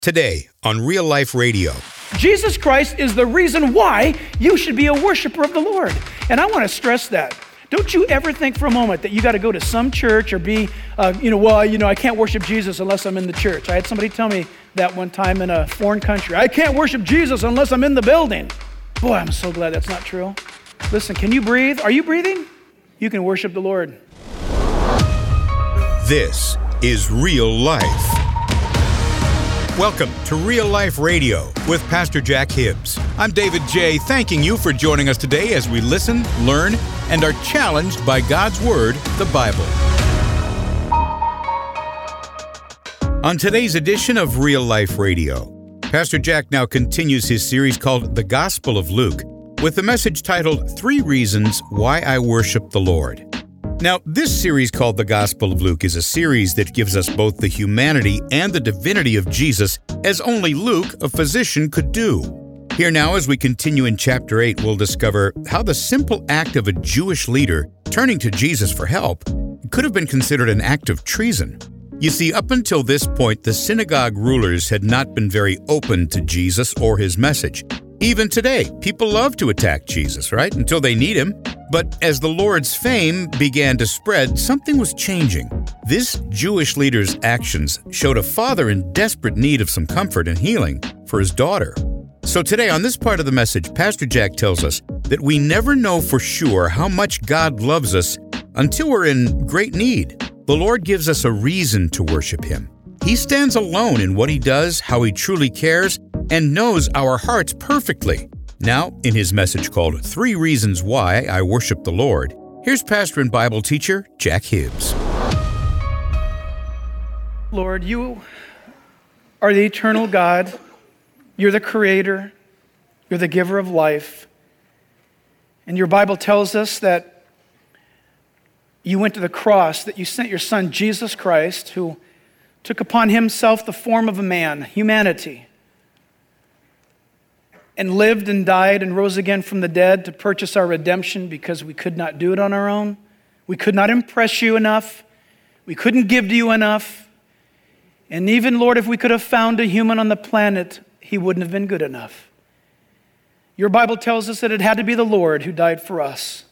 Today on Real Life Radio. Jesus Christ is the reason why you should be a worshiper of the Lord. And I want to stress that. Don't you ever think for a moment that you got to go to some church or be, I can't worship Jesus unless I'm in the church. I had somebody tell me that one time in a foreign country. I can't worship Jesus unless I'm in the building. Boy, I'm so glad that's not true. Listen, can you breathe? Are you breathing? You can worship the Lord. This is Real Life. Welcome to Real Life Radio with Pastor Jack Hibbs. I'm David J., thanking you for joining us today as we listen, learn, and are challenged by God's Word, the Bible. On today's edition of Real Life Radio, Pastor Jack now continues his series called The Gospel of Luke with the message titled 3 Reasons Why I Worship the Lord. Now, this series called The Gospel of Luke is a series that gives us both the humanity and the divinity of Jesus as only Luke, a physician, could do. Here now, as we continue in chapter 8, we'll discover how the simple act of a Jewish leader turning to Jesus for help could have been considered an act of treason. You see, up until this point, the synagogue rulers had not been very open to Jesus or his message. Even today, people love to attack Jesus, right? Until they need him. But as the Lord's fame began to spread, something was changing. This Jewish leader's actions showed a father in desperate need of some comfort and healing for his daughter. So today, on this part of the message, Pastor Jack tells us that we never know for sure how much God loves us until we're in great need. The Lord gives us a reason to worship him. He stands alone in what he does, how he truly cares, and knows our hearts perfectly. Now, in his message called 3 Reasons Why I Worship the Lord, here's pastor and Bible teacher Jack Hibbs. Lord, you are the eternal God. You're the creator. You're the giver of life. And your Bible tells us that you went to the cross, that you sent your son, Jesus Christ, who took upon himself the form of a man, humanity, and lived and died and rose again from the dead to purchase our redemption because we could not do it on our own. We could not impress you enough. We couldn't give to you enough. And even, Lord, if we could have found a human on the planet, he wouldn't have been good enough. Your Bible tells us that it had to be the Lord who died for us.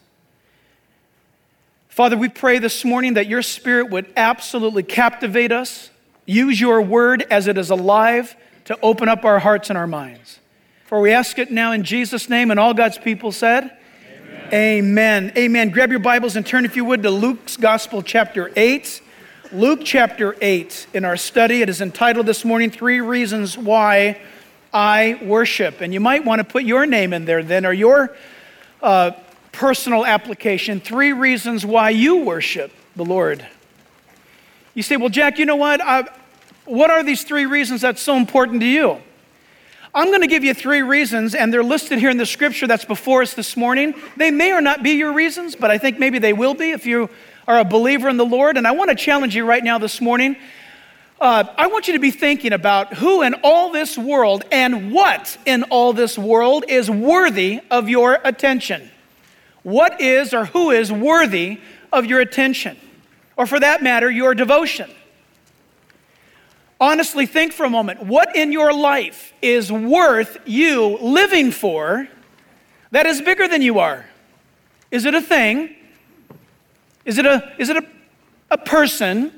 Father, we pray this morning that your Spirit would absolutely captivate us. Use your word as it is alive to open up our hearts and our minds. For we ask it now in Jesus' name, and all God's people said, Amen. Amen. Grab your Bibles and turn, if you would, to Luke's Gospel, chapter 8. Luke chapter 8. In our study, it is entitled this morning, 3 Reasons Why I Worship. And you might want to put your name in there then, or your personal application, 3 reasons why you worship the Lord. You say, well, Jack, you know what? What are these 3 reasons that's so important to you? I'm going to give you 3 reasons, and they're listed here in the scripture that's before us this morning. They may or not be your reasons, but I think maybe they will be if you are a believer in the Lord. And I want to challenge you right now this morning. I want you to be thinking about who in all this world and what in all this world is worthy of your attention. What is or who is worthy of your attention? Or for that matter, your devotion. Honestly, think for a moment. What in your life is worth you living for that is bigger than you are? Is it a thing? Is it a person?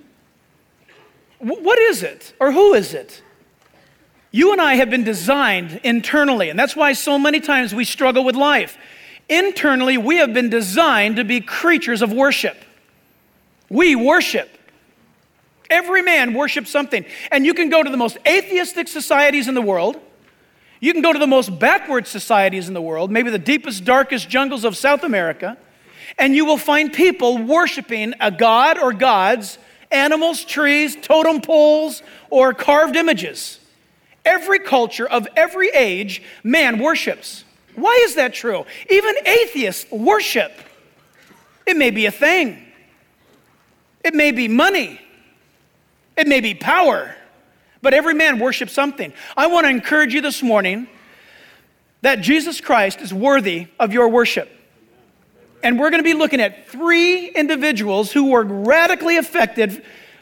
What is it? Or who is it? You and I have been designed internally, and that's why so many times we struggle with life. Internally, we have been designed to be creatures of worship. We worship. Every man worships something. And you can go to the most atheistic societies in the world. You can go to the most backward societies in the world, maybe the deepest, darkest jungles of South America, and you will find people worshiping a god or gods, animals, trees, totem poles, or carved images. Every culture of every age, man worships. Why is that true? Even atheists worship. It may be a thing. It may be money. It may be power, but every man worships something. I want to encourage you this morning that Jesus Christ is worthy of your worship. And we're going to be looking at 3 individuals who were radically affected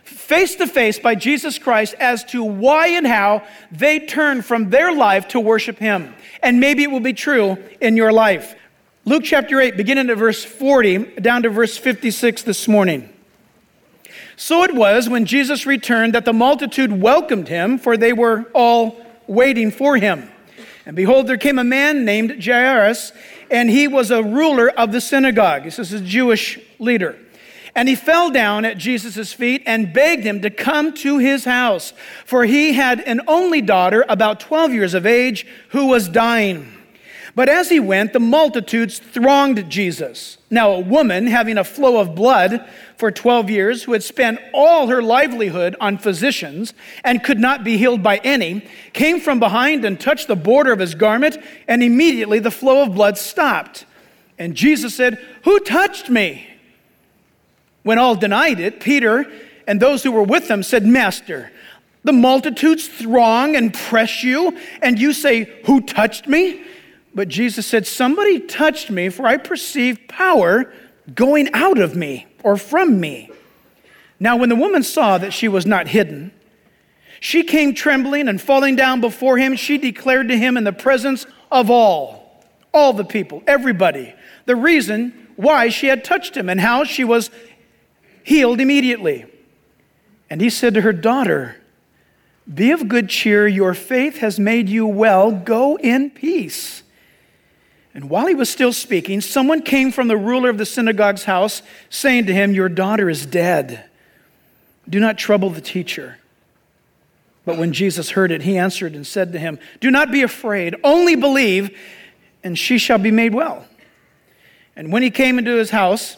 face to face by Jesus Christ as to why and how they turn from their life to worship him. And maybe it will be true in your life. Luke chapter 8, beginning at verse 40, down to verse 56 this morning. So it was when Jesus returned that the multitude welcomed him, for they were all waiting for him. And behold, there came a man named Jairus, and he was a ruler of the synagogue. This is a Jewish leader. And he fell down at Jesus' feet and begged him to come to his house, for he had an only daughter, about 12 years of age, who was dying. But as he went, the multitudes thronged Jesus. Now a woman having a flow of blood for 12 years, who had spent all her livelihood on physicians and could not be healed by any, came from behind and touched the border of his garment, and immediately the flow of blood stopped. And Jesus said, "Who touched me?" When all denied it, Peter and those who were with him said, "Master, the multitudes throng and press you, and you say, 'Who touched me?'" But Jesus said, "Somebody touched me, for I perceive power going out of me or from me." Now when the woman saw that she was not hidden, she came trembling, and falling down before him, she declared to him in the presence of all the people, everybody, the reason why she had touched him and how she was healed immediately. And he said to her, "Daughter, be of good cheer. Your faith has made you well. Go in peace." And while he was still speaking, someone came from the ruler of the synagogue's house, saying to him, "Your daughter is dead. Do not trouble the teacher." But when Jesus heard it, he answered and said to him, "Do not be afraid. Only believe, and she shall be made well." And when he came into his house,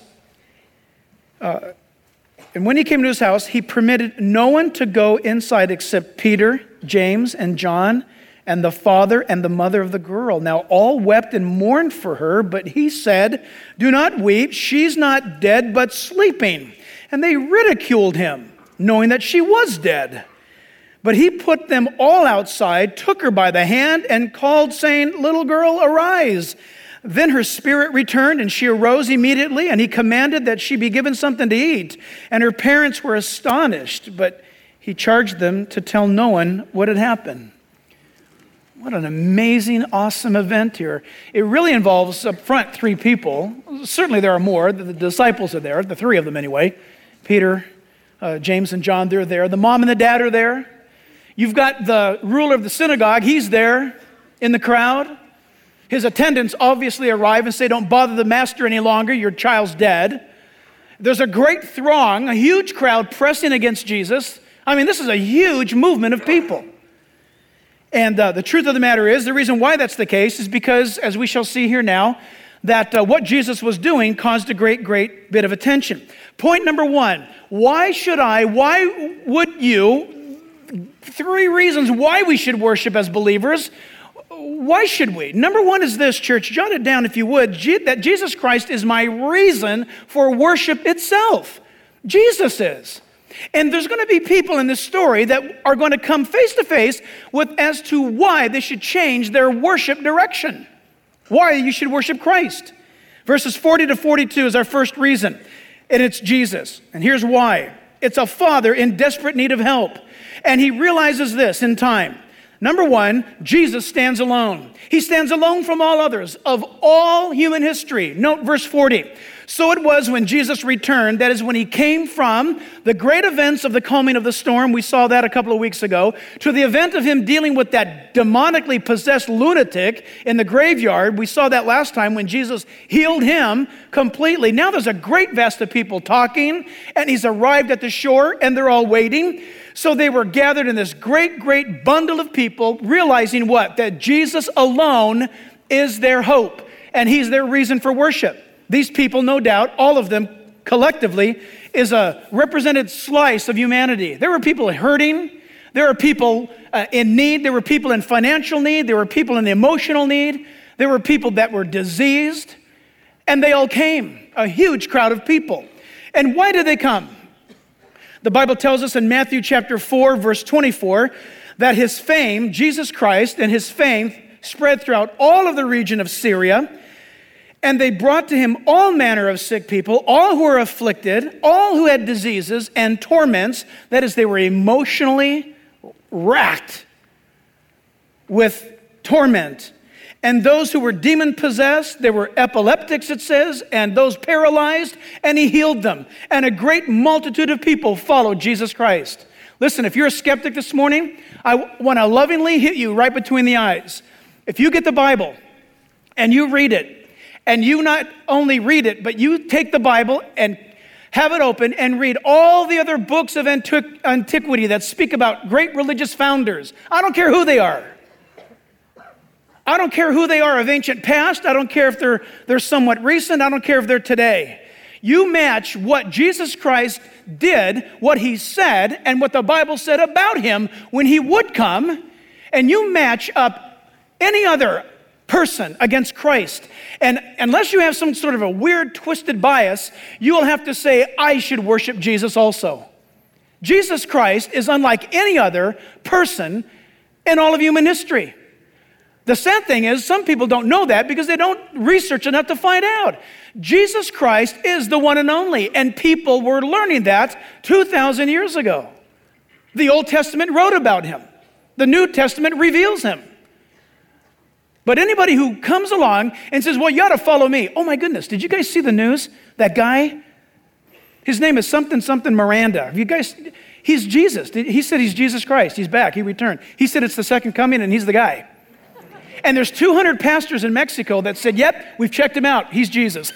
he permitted no one to go inside except Peter, James, and John, and the father and the mother of the girl. Now all wept and mourned for her, but he said, "Do not weep. She's not dead, but sleeping." And they ridiculed him, knowing that she was dead. But he put them all outside, took her by the hand, and called, saying, "Little girl, arise." Then her spirit returned, and she arose immediately, and he commanded that she be given something to eat. And her parents were astonished, but he charged them to tell no one what had happened. What an amazing, awesome event here. It really involves, up front, three people. Certainly there are more. The disciples are there, the three of them anyway. Peter, James, and John, they're there. The mom and the dad are there. You've got the ruler of the synagogue. He's there in the crowd. His attendants obviously arrive and say, "Don't bother the master any longer. Your child's dead." There's a great throng, a huge crowd pressing against Jesus. I mean, this is a huge movement of people. And the truth of the matter is, the reason why that's the case is because, as we shall see here now, that what Jesus was doing caused a great bit of attention. Point number one, why would you, three reasons why we should worship as believers. Why should we? Number one is this, church, jot it down if you would, that Jesus Christ is my reason for worship itself. Jesus is. And there's going to be people in this story that are going to come face to face with as to why they should change their worship direction. Why you should worship Christ. Verses 40 to 42 is our first reason, and it's Jesus. And here's why. It's a father in desperate need of help. And he realizes this in time. Number one, Jesus stands alone. He stands alone from all others of all human history. Note verse 40. So it was when Jesus returned, that is when he came from the great events of the calming of the storm, we saw that a couple of weeks ago, to the event of him dealing with that demonically possessed lunatic in the graveyard. We saw that last time when Jesus healed him completely. Now there's a great vast of people talking, and he's arrived at the shore, and they're all waiting. So they were gathered in this great bundle of people, realizing what? That Jesus alone is their hope, and he's their reason for worship. These people, no doubt, all of them collectively, is a represented slice of humanity. There were people hurting. There were people in need. There were people in financial need. There were people in emotional need. There were people that were diseased. And they all came, a huge crowd of people. And why did they come? The Bible tells us in Matthew chapter 4, verse 24, that his fame, Jesus Christ, and his fame spread throughout all of the region of Syria. And they brought to him all manner of sick people, all who were afflicted, all who had diseases and torments. That is, they were emotionally racked with torment. And those who were demon-possessed, there were epileptics, it says, and those paralyzed, and he healed them. And a great multitude of people followed Jesus Christ. Listen, if you're a skeptic this morning, I want to lovingly hit you right between the eyes. If you get the Bible and you read it, and you not only read it, but you take the Bible and have it open and read all the other books of antiquity that speak about great religious founders. I don't care who they are. I don't care who they are of ancient past. I don't care if they're somewhat recent. I don't care if they're today. You match what Jesus Christ did, what he said, and what the Bible said about him when he would come, and you match up any other person against Christ. And unless you have some sort of a weird, twisted bias, you will have to say, I should worship Jesus also. Jesus Christ is unlike any other person in all of human history. The sad thing is, some people don't know that because they don't research enough to find out. Jesus Christ is the one and only, and people were learning that 2,000 years ago. The Old Testament wrote about him. The New Testament reveals him. But anybody who comes along and says, well, you ought to follow me. Oh my goodness, did you guys see the news? That guy, his name is something Miranda. Have you guys, he's Jesus. He said he's Jesus Christ. He's back, he returned. He said it's the second coming and he's the guy. And there's 200 pastors in Mexico that said, yep, we've checked him out. He's Jesus.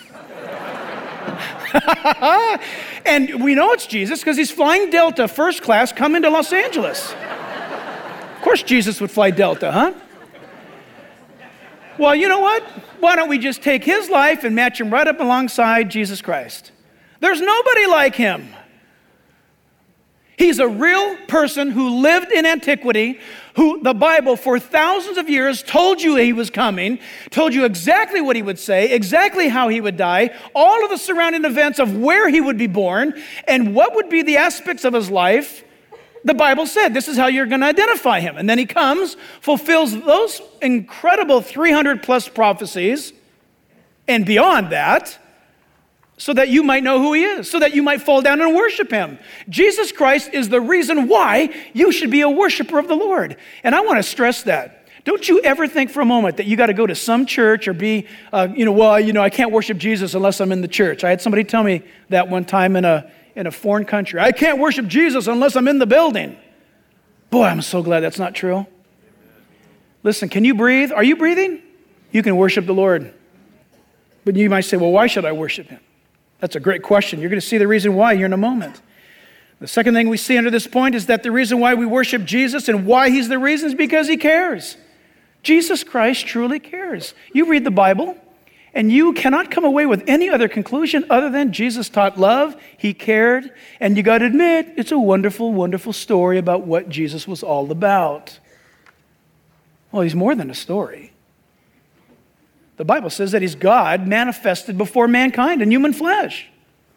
And we know it's Jesus because he's flying Delta first class coming to Los Angeles. Of course Jesus would fly Delta, huh? Well, you know what? Why don't we just take his life and match him right up alongside Jesus Christ? There's nobody like him. He's a real person who lived in antiquity, who the Bible for thousands of years told you he was coming, told you exactly what he would say, exactly how he would die, all of the surrounding events of where he would be born, and what would be the aspects of his life. The Bible said this is how you're going to identify him. And then he comes, fulfills those incredible 300 plus prophecies, and beyond that, so that you might know who he is, so that you might fall down and worship him. Jesus Christ is the reason why you should be a worshiper of the Lord. And I want to stress that. Don't you ever think for a moment that you got to go to some church or be, I can't worship Jesus unless I'm in the church. I had somebody tell me that one time in a foreign country. I can't worship Jesus unless I'm in the building. Boy, I'm so glad that's not true. Listen, can you breathe? Are you breathing? You can worship the Lord. But you might say, well, why should I worship him? That's a great question. You're going to see the reason why here in a moment. The second thing we see under this point is that the reason why we worship Jesus and why he's the reason is because he cares. Jesus Christ truly cares. You read the Bible, and you cannot come away with any other conclusion other than Jesus taught love, he cared, and you got to admit, it's a wonderful, wonderful story about what Jesus was all about. Well, he's more than a story. The Bible says that he's God manifested before mankind in human flesh.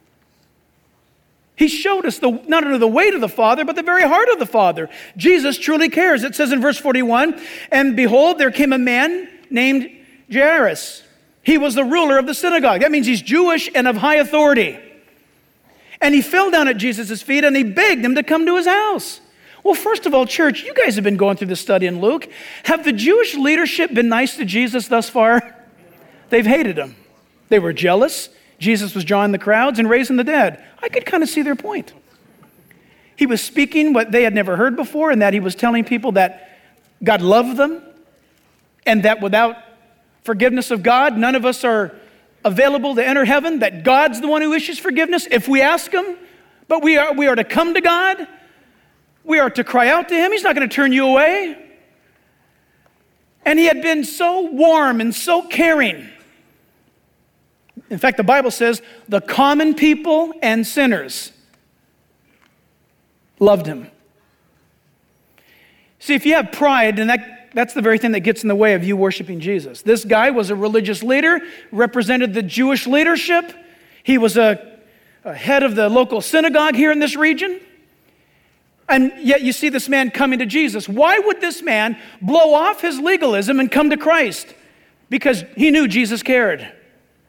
He showed us not only the way to the Father, but the very heart of the Father. Jesus truly cares. It says in verse 41, and behold, there came a man named Jairus. He was the ruler of the synagogue. That means he's Jewish and of high authority. And he fell down at Jesus' feet and he begged him to come to his house. Well, first of all, church, you guys have been going through this study in Luke. Have the Jewish leadership been nice to Jesus thus far? They've hated him. They were jealous. Jesus was drawing the crowds and raising the dead. I could kind of see their point. He was speaking what they had never heard before, and that he was telling people that God loved them, and that without forgiveness of God, none of us are available to enter heaven, that God's the one who issues forgiveness if we ask him. But we are to come to God. We are to cry out to him. He's not going to turn you away. And he had been so warm and so caring. In fact, the Bible says the common people and sinners loved him. See, if you have pride, and that's the very thing that gets in the way of you worshiping Jesus. This guy was a religious leader, represented the Jewish leadership. He was a head of the local synagogue here in this region. And yet you see this man coming to Jesus. Why would this man blow off his legalism and come to Christ? Because he knew Jesus cared.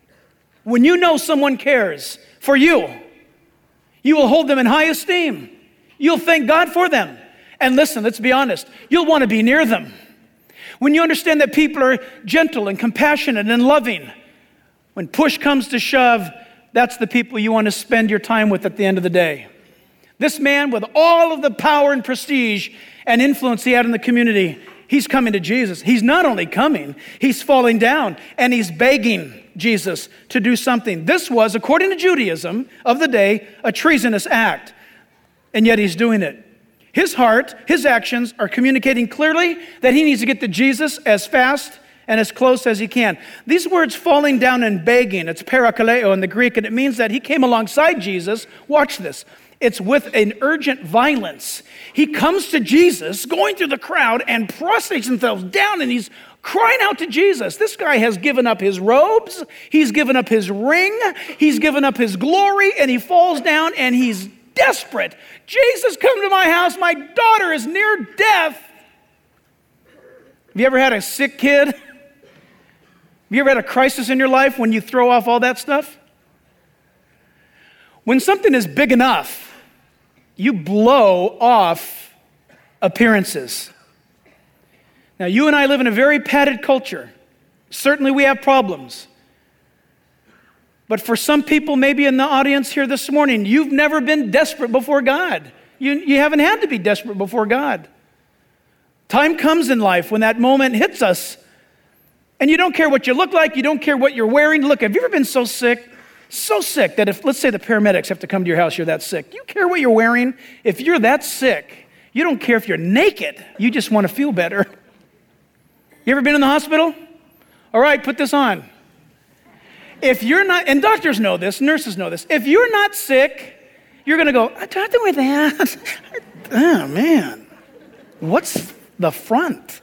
When you know someone cares for you, you will hold them in high esteem. You'll thank God for them. And listen, let's be honest, you'll want to be near them. When you understand that people are gentle and compassionate and loving, when push comes to shove, that's the people you want to spend your time with at the end of the day. This man, with all of the power and prestige and influence he had in the community, he's coming to Jesus. He's not only coming, he's falling down and he's begging Jesus to do something. This was, according to Judaism of the day, a treasonous act, and yet he's doing it. His heart, his actions are communicating clearly that he needs to get to Jesus as fast and as close as he can. These words, falling down and begging, it's parakaleo in the Greek, and it means that he came alongside Jesus. Watch this. It's with an urgent violence. He comes to Jesus, going through the crowd, and prostrates himself down, and he's crying out to Jesus. This guy has given up his robes, he's given up his ring, he's given up his glory, and he falls down, and he's desperate. Jesus, come to my house. My daughter is near death. Have you ever had a sick kid? Have you ever had a crisis in your life when you throw off all that stuff? When something is big enough, you blow off appearances. Now, you and I live in a very padded culture. Certainly we have problems. But for some people, maybe in the audience here this morning, you've never been desperate before God. You haven't had to be desperate before God. Time comes in life when that moment hits us, and you don't care what you look like, you don't care what you're wearing. Look, have you ever been so sick that if, let's say the paramedics have to come to your house, you're that sick. You care what you're wearing? If you're that sick, you don't care if you're naked. You just want to feel better. You ever been in the hospital? All right, put this on. If you're not, and doctors know this, nurses know this, if you're not sick, you're going to go, I tried to wear that. Oh, man. What's the front?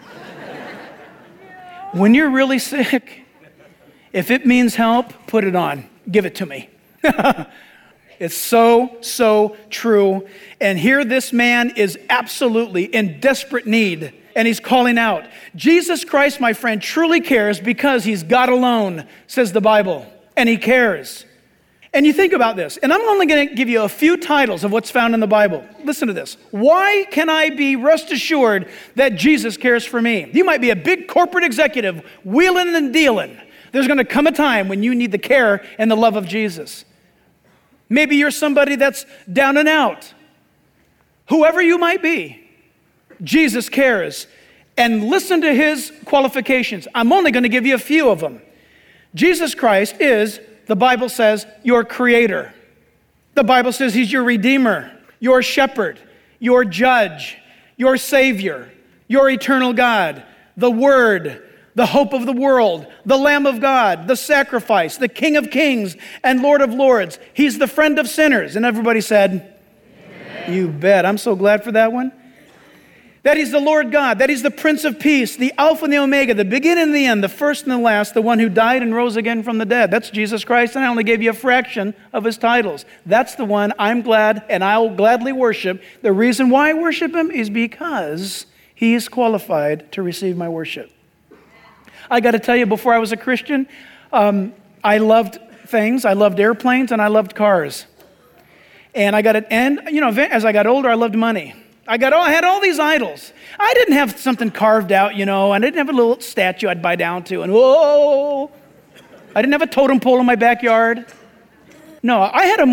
When you're really sick, if it means help, put it on. Give it to me. It's so true. And here this man is absolutely in desperate need, and he's calling out. Jesus Christ, my friend, truly cares because he's God alone, says the Bible, and he cares. And you think about this, and I'm only going to give you a few titles of what's found in the Bible. Listen to this. Why can I be rest assured that Jesus cares for me? You might be a big corporate executive, wheeling and dealing. There's going to come a time when you need the care and the love of Jesus. Maybe you're somebody that's down and out. Whoever you might be, Jesus cares. And listen to his qualifications. I'm only going to give you a few of them. Jesus Christ is, the Bible says, your creator. The Bible says he's your redeemer, your shepherd, your judge, your savior, your eternal God, the Word, the hope of the world, the Lamb of God, the sacrifice, the King of kings and Lord of lords. He's the friend of sinners. And everybody said, amen. You bet. I'm so glad for that one. That he's the Lord God, that he's the Prince of Peace, the Alpha and the Omega, the beginning and the end, the first and the last, the one who died and rose again from the dead. That's Jesus Christ, and I only gave you a fraction of his titles. That's the one I'm glad, and I'll gladly worship. The reason why I worship him is because he's qualified to receive my worship. I got to tell you, before I was a Christian, I loved things. I loved airplanes, and I loved cars. And as I got older, I loved money. I had all these idols. I didn't have something carved out, and I didn't have a little statue I'd bow down to, and whoa. I didn't have a totem pole in my backyard. No, I had a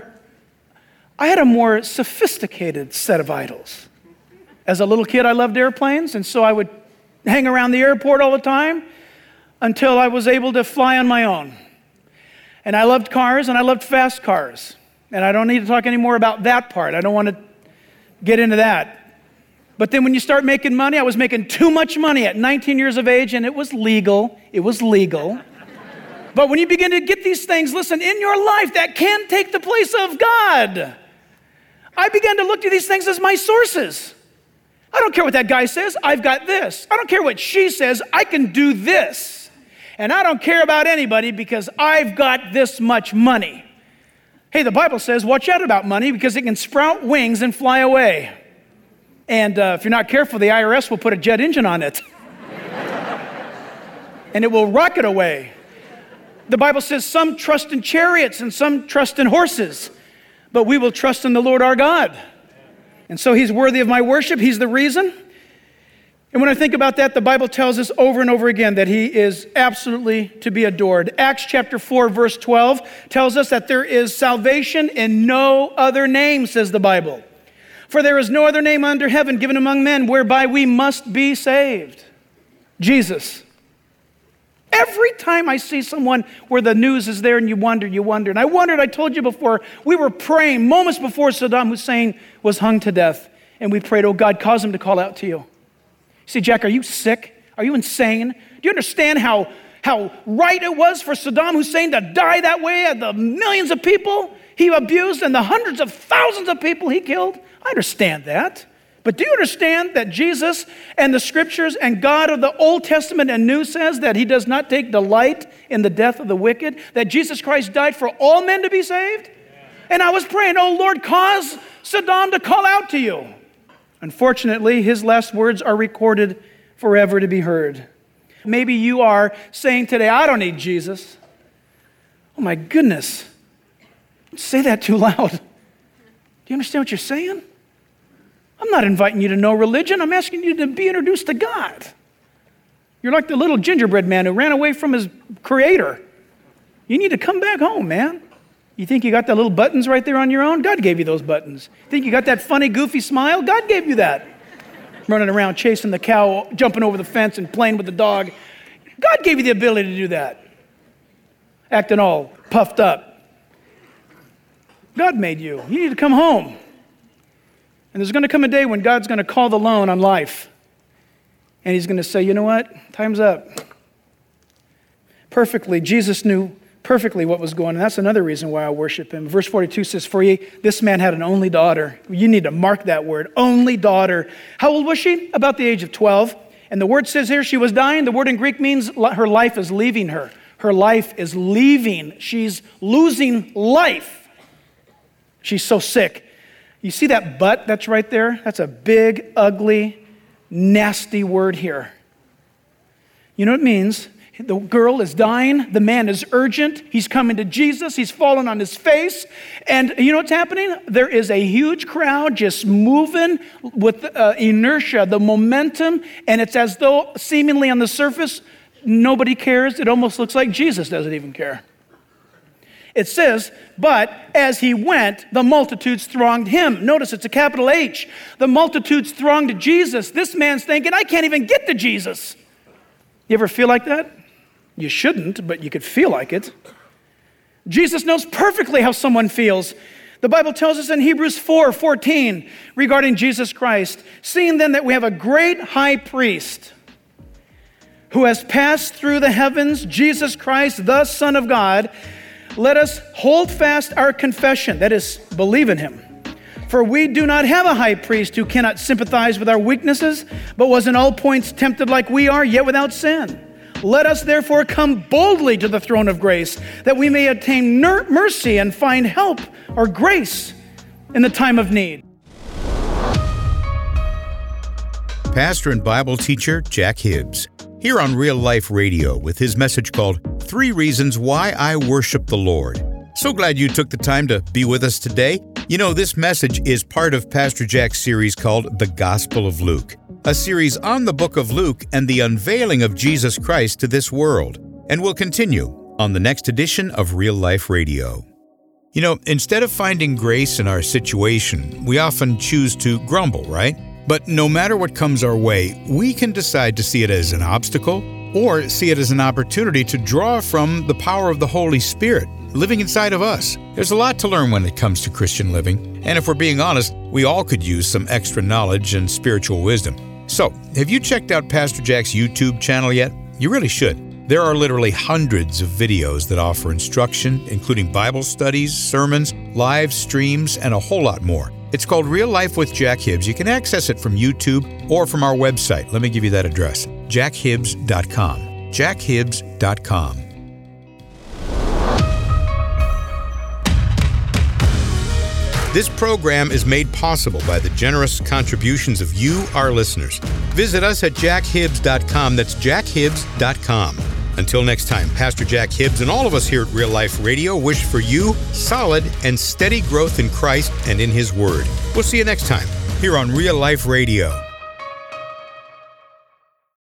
more sophisticated set of idols. As a little kid, I loved airplanes, and so I would hang around the airport all the time until I was able to fly on my own. And I loved cars, and I loved fast cars. And I don't need to talk any more about that part. I don't want to get into that. But then when you start making money, I was making too much money at 19 years of age, and it was legal. It was legal. But when you begin to get these things, listen, in your life, that can take the place of God. I began to look to these things as my sources. I don't care what that guy says, I've got this. I don't care what she says, I can do this. And I don't care about anybody because I've got this much money. Hey, the Bible says, watch out about money because it can sprout wings and fly away. And if you're not careful, the IRS will put a jet engine on it. And it will rocket away. The Bible says some trust in chariots and some trust in horses, but we will trust in the Lord our God. And so he's worthy of my worship. He's the reason. And when I think about that, the Bible tells us over and over again that he is absolutely to be adored. Acts chapter 4, verse 12 tells us that there is salvation in no other name, says the Bible. For there is no other name under heaven given among men whereby we must be saved. Jesus. Every time I see someone where the news is there and you wonder. And I told you before, we were praying moments before Saddam Hussein was hung to death. And we prayed, oh God, cause him to call out to you. See, Jack, are you sick? Are you insane? Do you understand how right it was for Saddam Hussein to die that way? The millions of people he abused and the hundreds of thousands of people he killed? I understand that. But do you understand that Jesus and the scriptures and God of the Old Testament and New says that he does not take delight in the death of the wicked? That Jesus Christ died for all men to be saved? And I was praying, oh Lord, cause Saddam to call out to you. Unfortunately, his last words are recorded forever to be heard. Maybe you are saying today, I don't need Jesus. Oh my goodness. Don't say that too loud. Do you understand what you're saying? I'm not inviting you to know religion. I'm asking you to be introduced to God. You're like the little gingerbread man who ran away from his creator. You need to come back home, man. You think you got the little buttons right there on your own? God gave you those buttons. Think you got that funny, goofy smile? God gave you that. Running around chasing the cow, jumping over the fence and playing with the dog. God gave you the ability to do that. Acting all puffed up. God made you. You need to come home. And there's going to come a day when God's going to call the loan on life. And he's going to say, you know what? Time's up. Perfectly, Jesus knew perfectly what was going on. That's another reason why I worship him. Verse 42 says, for this man had an only daughter. You need to mark that word, only daughter. How old was she? About the age of 12. And the word says here she was dying. The word in Greek means her life is leaving her. Her life is leaving. She's losing life. She's so sick. You see that butt that's right there? That's a big, ugly, nasty word here. You know what it means? The girl is dying. The man is urgent. He's coming to Jesus. He's fallen on his face. And you know what's happening? There is a huge crowd just moving with inertia, the momentum. And it's as though seemingly on the surface, nobody cares. It almost looks like Jesus doesn't even care. It says, but as he went, the multitudes thronged him. Notice it's a capital H. The multitudes thronged Jesus. This man's thinking, I can't even get to Jesus. You ever feel like that? You shouldn't, but you could feel like it. Jesus knows perfectly how someone feels. The Bible tells us in Hebrews 4:14 regarding Jesus Christ, seeing then that we have a great high priest who has passed through the heavens, Jesus Christ, the Son of God, let us hold fast our confession, that is, believe in him. For we do not have a high priest who cannot sympathize with our weaknesses, but was in all points tempted like we are, yet without sin. Let us therefore come boldly to the throne of grace, that we may obtain mercy and find help or grace in the time of need. Pastor and Bible teacher Jack Hibbs, here on Real Life Radio with his message called 3 Reasons Why I Worship the Lord. So glad you took the time to be with us today. You know, this message is part of Pastor Jack's series called The Gospel of Luke, a series on the book of Luke and the unveiling of Jesus Christ to this world, and will continue on the next edition of Real Life Radio. You know, instead of finding grace in our situation, we often choose to grumble, right? But no matter what comes our way, we can decide to see it as an obstacle or see it as an opportunity to draw from the power of the Holy Spirit living inside of us. There's a lot to learn when it comes to Christian living, and if we're being honest, we all could use some extra knowledge and spiritual wisdom. So, have you checked out Pastor Jack's YouTube channel yet? You really should. There are literally hundreds of videos that offer instruction, including Bible studies, sermons, live streams, and a whole lot more. It's called Real Life with Jack Hibbs. You can access it from YouTube or from our website. Let me give you that address, jackhibbs.com. jackhibbs.com. This program is made possible by the generous contributions of you, our listeners. Visit us at jackhibbs.com. That's jackhibbs.com. Until next time, Pastor Jack Hibbs and all of us here at Real Life Radio wish for you solid and steady growth in Christ and in His Word. We'll see you next time here on Real Life Radio.